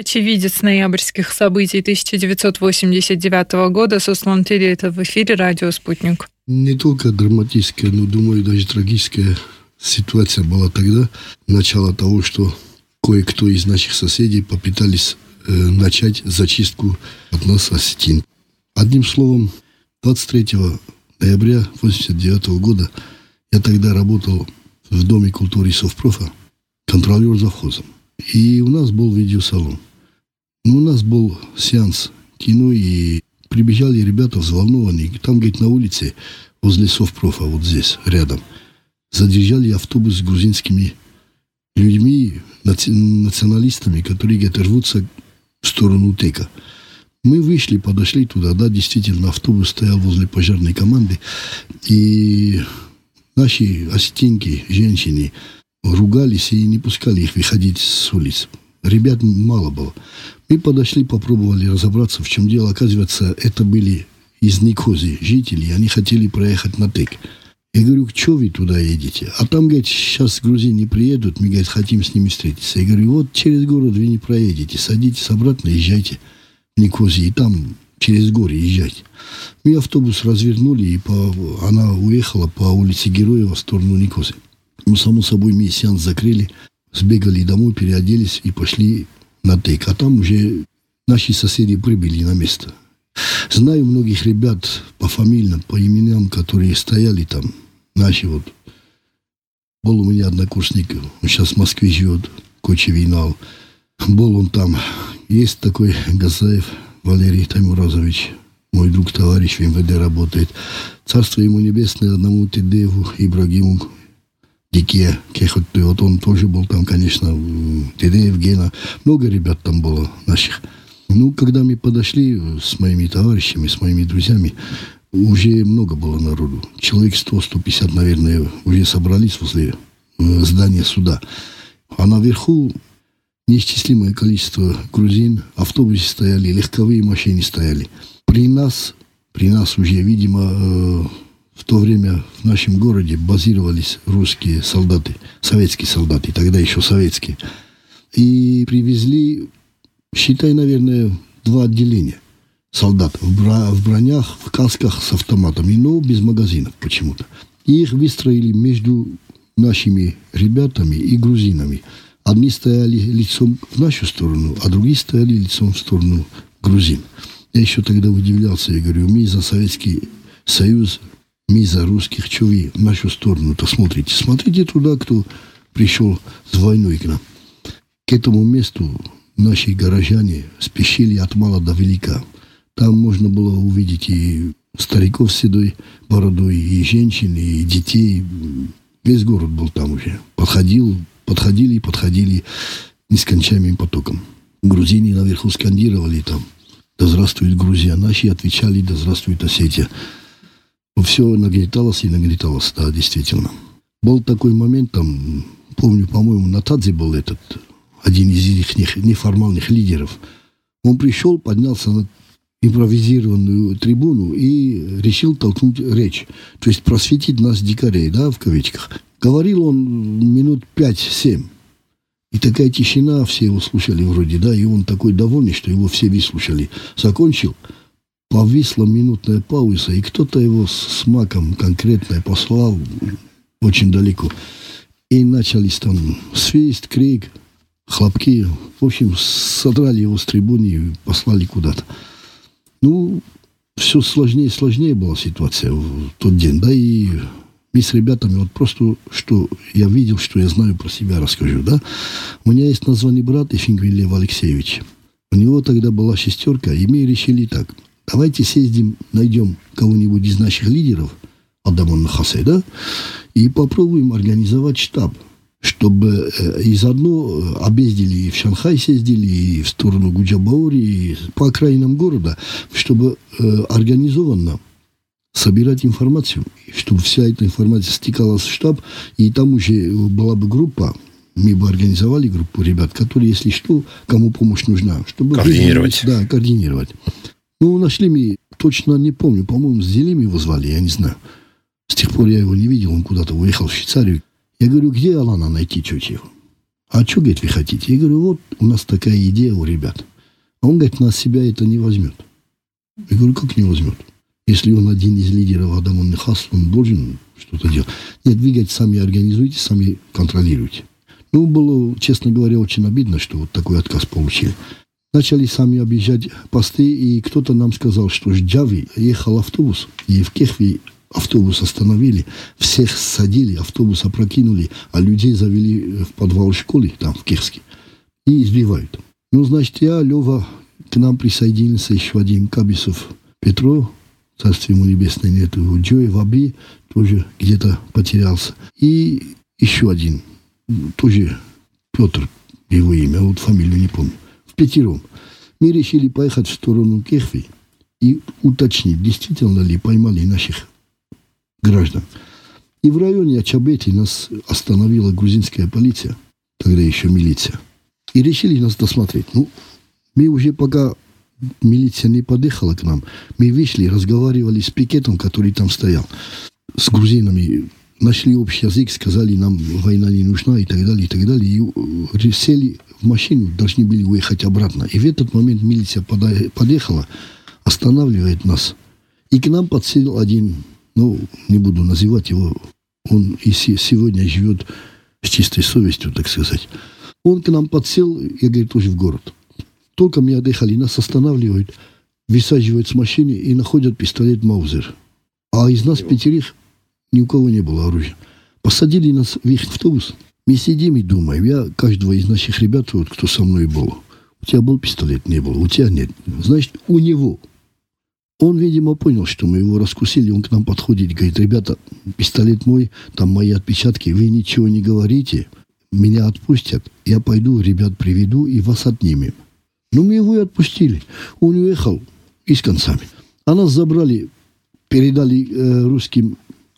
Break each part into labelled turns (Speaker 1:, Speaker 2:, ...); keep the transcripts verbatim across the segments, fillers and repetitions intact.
Speaker 1: Очевидец ноябрьских событий тысяча девятьсот восемьдесят девятого года, Суслан Телетов, в эфире радио «Спутник».
Speaker 2: Не только драматическая, но, думаю, даже трагическая ситуация была тогда. Начало того, что кое-кто из наших соседей попытались э, начать зачистку от нас осетин. Одним словом, двадцать третьего ноября восемьдесят девятого года я тогда работал в Доме культуры Совпрофа, контролер завхозом. И у нас был видеосалон. Ну, у нас был сеанс кино, и прибежали ребята взволнованные. Там, говорит, на улице, возле Совпрофа, вот здесь, рядом, задержали автобус с грузинскими людьми, наци- националистами, которые, говорит, рвутся в сторону ТЭКа. Мы вышли, подошли туда, да, действительно, автобус стоял возле пожарной команды, и наши осетинки, женщины, ругались и не пускали их выходить с улиц. Ребят мало было. Мы подошли, попробовали разобраться, в чем дело. Оказывается, это были из Никозии жители, они хотели проехать на ТЭК. Я говорю, что вы туда едете? А там, говорит, сейчас грузины приедут, мы, говорит, хотим с ними встретиться. Я говорю, вот через город вы не проедете, садитесь обратно, езжайте в Никозии, и там через горы езжайте. Мы автобус развернули, и по... она уехала по улице Героева в сторону Никозии. Ну, само собой, мы сеанс закрыли, сбегали домой, переоделись и пошли на ТЭК. А там уже наши соседи прибыли на место. Знаю многих ребят по фамилиям, по именам, которые стояли там. Наши вот. Был у меня однокурсник, он сейчас в Москве живет, Кочевинал. Был он там. Есть такой Газаев Валерий Таймуразович, мой друг, товарищ, в МВД работает. Царство ему небесное, одному Тедеву, Ибрагиму Дике, Кехотты, вот он тоже был там, конечно, Тедеев, Гена. Много ребят там было наших. Ну, когда мы подошли с моими товарищами, с моими друзьями, уже много было народу. Человек сто - сто пятьдесят, наверное, уже собрались возле здания суда. А наверху неисчислимое количество грузин, автобусы стояли, легковые машины стояли. При нас, при нас уже, видимо, в то время в нашем городе базировались русские солдаты, советские солдаты, тогда еще советские. И привезли, считай, наверное, два отделения солдат в, бро- в бронях, в касках с автоматами, но без магазинов почему-то. И их выстроили между нашими ребятами и грузинами. Одни стояли лицом в нашу сторону, а другие стояли лицом в сторону грузин. Я еще тогда удивлялся, я говорю, мы за Советский Союз, мы за русских, что вы в нашу сторону-то смотрите? Смотрите туда, кто пришел с войной к нам. К этому месту наши горожане спешили от мала до велика. Там можно было увидеть и стариков с седой бородой, и женщин, и детей. Весь город был там уже. Подходил, подходили и подходили нескончаемым потоком. Грузины наверху скандировали там: «Да здравствует Грузия!» Наши отвечали: «Да здравствует Осетия!» Все нагнеталось и нагнеталось, да, действительно. Был такой момент, там, помню, по-моему, Натадзе был этот, один из их неформальных лидеров. Он пришел, поднялся на импровизированную трибуну и решил толкнуть речь. То есть просветить нас, дикарей, да, в кавычках. Говорил он минут пять-семь. И такая тишина, все его слушали вроде, да, и он такой довольный, что его все выслушали. Закончил. Повисла минутная пауза, и кто-то его с маком конкретно послал очень далеко. И начались там свист, крик, хлопки. В общем, содрали его с трибуны и послали куда-то. Ну, все сложнее и сложнее была ситуация в тот день. Да, и мы с ребятами, вот просто, что я видел, что я знаю про себя, расскажу, да. У меня есть названный брат Ефингвин Лев Алексеевич. У него тогда была шестерка, и мы решили так: давайте съездим, найдем кого-нибудь из наших лидеров, Адамон Нахасе, да, и попробуем организовать штаб, чтобы э, и заодно объездили и в Шанхай съездили, и в сторону Гуджабаури, и по окраинам города, чтобы э, организованно собирать информацию, чтобы вся эта информация стекалась в штаб, и там уже была бы группа, мы бы организовали группу ребят, которые, если что, кому помощь нужна, чтобы
Speaker 3: координировать.
Speaker 2: Да, координировать. Ну, нашли мы, точно не помню, по-моему, с Зелим его звали, я не знаю. С тех пор я его не видел, он куда-то уехал в Швейцарию. Я говорю, где Алана найти, тетя его? а что, говорит, вы хотите? Я говорю, вот у нас такая идея у ребят. А он, говорит, на себя это не возьмет. Я говорю, как не возьмет? Если он один из лидеров Адамон Нехас, он должен что-то делать. Нет, вы, говорит, сами организуйте, сами контролируйте. Ну, было, честно говоря, очень обидно, что вот такой отказ получили. Начали сами объезжать посты, и кто-то нам сказал, что с Джавы ехал автобус, и в Кехве автобус остановили, всех садили, автобус опрокинули, а людей завели в подвал школы, там, в Кехске, и избивают. Ну, значит, я, Лева, к нам присоединился еще один Кабисов Петро, царствие ему небесное нету, Джой Ваби тоже где-то потерялся. И еще один, тоже Петр, его имя, вот фамилию не помню. В пятером. Мы решили поехать в сторону Кехви и уточнить, действительно ли поймали наших граждан. И в районе Ачабети нас остановила грузинская полиция, тогда еще милиция. И решили нас досмотреть. Ну, мы уже пока милиция не подъехала к нам, мы вышли, разговаривали с пикетом, который там стоял, с грузинами, нашли общий язык, сказали, нам война не нужна и так далее, и так далее. И сели в машину, должны были уехать обратно. И в этот момент милиция подъехала, останавливает нас. И к нам подсел один, ну, не буду называть его, он и сегодня живет с чистой совестью, так сказать. Он к нам подсел, я говорю, тоже в город. Только мы отъехали, нас останавливают, высаживают с машины и находят пистолет Маузер. А из нас пятерых ни у кого не было оружия. Посадили нас в их автобус. Мы сидим и думаем, я каждого из наших ребят, вот, кто со мной был, у тебя был пистолет? Не было. У тебя нет. Значит, у него. Он, видимо, понял, что мы его раскусили. Он к нам подходит и говорит, ребята, пистолет мой, там мои отпечатки, вы ничего не говорите, меня отпустят, я пойду, ребят приведу и вас отнимем. Ну, мы его и отпустили. Он уехал и с концами. А нас забрали, передали э, русским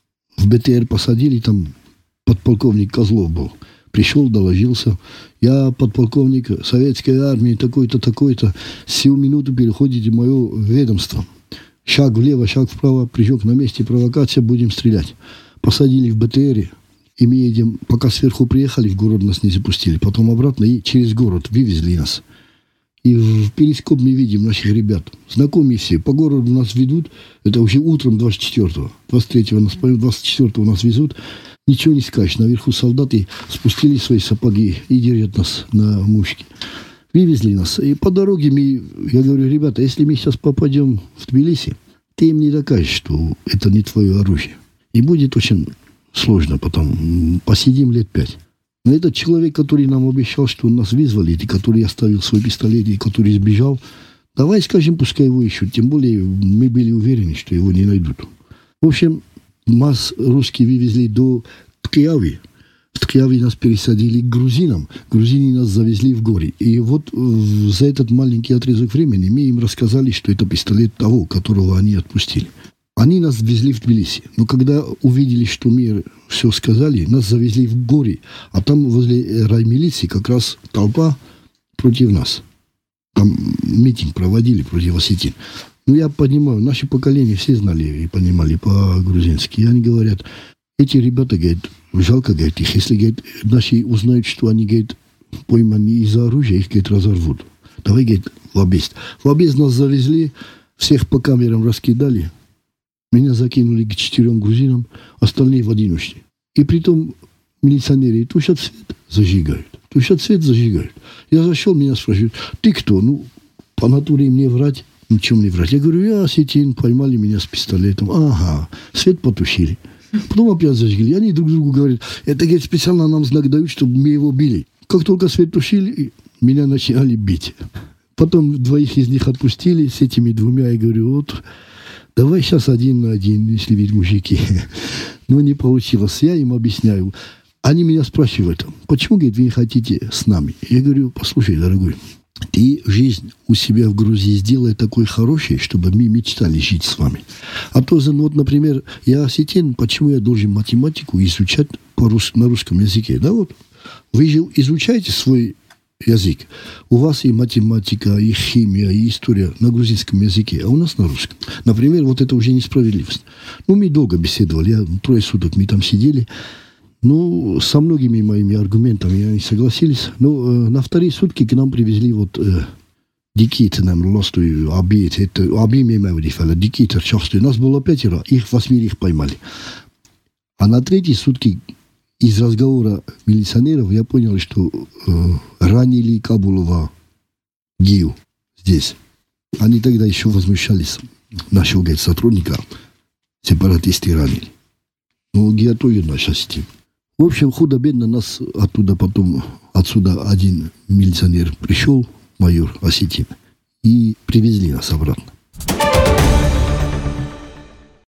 Speaker 2: в БТР, посадили, там подполковник Козлов был. Пришел, доложился. Я подполковник советской армии, такой-то, такой-то. Сию минуту переходите в мое ведомство. Шаг влево, шаг вправо, прыжок на месте, провокация, будем стрелять. Посадили в БТРе, и мы едем, пока сверху приехали, в город нас не запустили. Потом обратно и через город вывезли нас. И в перископ мы видим наших ребят. Знакомые все. По городу нас ведут. Это уже утром двадцать четвёртого. двадцать третьего нас поют, двадцать четвёртого нас везут. Ничего не скажешь. Наверху солдаты спустили свои сапоги и держат нас на мушке. Вывезли нас. И по дороге мы, я говорю, ребята, если мы сейчас попадем в Тбилиси, ты им не докажешь, что это не твое оружие. И будет очень сложно потом. Посидим лет пять. Но этот человек, который нам обещал, что нас вызвали, и который оставил свой пистолет, и который сбежал, давай скажем, пускай его ищут. Тем более мы были уверены, что его не найдут. В общем, нас русские вывезли до Ткияви. В Ткияви нас пересадили к грузинам. Грузины нас завезли в горы. И вот за этот маленький отрезок времени мы им рассказали, что это пистолет того, которого они отпустили. Они нас везли в Тбилиси. Но когда увидели, что мы все сказали, нас завезли в горы. А там возле раймилиции как раз толпа против нас. Там митинг проводили против осетин. Ну, я понимаю, наше поколение все знали и понимали по-грузински. И они говорят, эти ребята, говорят, жалко, говорит, их. Если, говорит, наши узнают, что они, говорит, пойманы из-за оружия, их, говорит, разорвут. Давай, говорит, в объезд. В объезд нас завезли, всех по камерам раскидали. Меня закинули к четырем грузинам, остальные в одиночке. И притом милиционеры тушат свет, зажигают. Тушат свет, зажигают. Я зашел, меня спрашивают, ты кто? Ну, по натуре мне врать, ничем не врать. Я говорю, я осетин, поймали меня с пистолетом. Ага, свет потушили. Потом опять зажгли. Они друг другу говорят, это, говорит, специально нам знак дают, чтобы мы его били. Как только свет тушили, меня начали бить. Потом двоих из них отпустили с этими двумя. Я говорю, вот... Давай сейчас один на один, если ведь мужики. Но не получилось. Я им объясняю. Они меня спрашивают, почему, говорит, вы не хотите с нами? Я говорю, послушай, дорогой, ты жизнь у себя в Грузии сделай такой хорошей, чтобы мы мечтали жить с вами. А то, вот, например, я осетин, почему я должен математику изучать по-рус- на русском языке? Да вот, вы же изучаете свой язык. У вас и математика, и химия, и история на грузинском языке, а у нас на русском. Например, вот это уже несправедливость. Ну, мы долго беседовали, я, трое суток мы там сидели. Ну, со многими моими аргументами они согласились. Но э, на вторые сутки к нам привезли вот э, дикиты нам лостую обед. Это обеими маврифала. Дикитер часто. Нас было пятеро, их восьмерых поймали. А на третьи сутки из разговора милиционеров я понял, что э, ранили Кабулова Гию здесь. Они тогда еще возмущались. Нашего, говорит, сотрудника сепаратисты ранили. Ну, Гия тоже наша система. В общем, худо-бедно нас оттуда потом, отсюда один милиционер пришел, майор Осетин, и привезли нас обратно.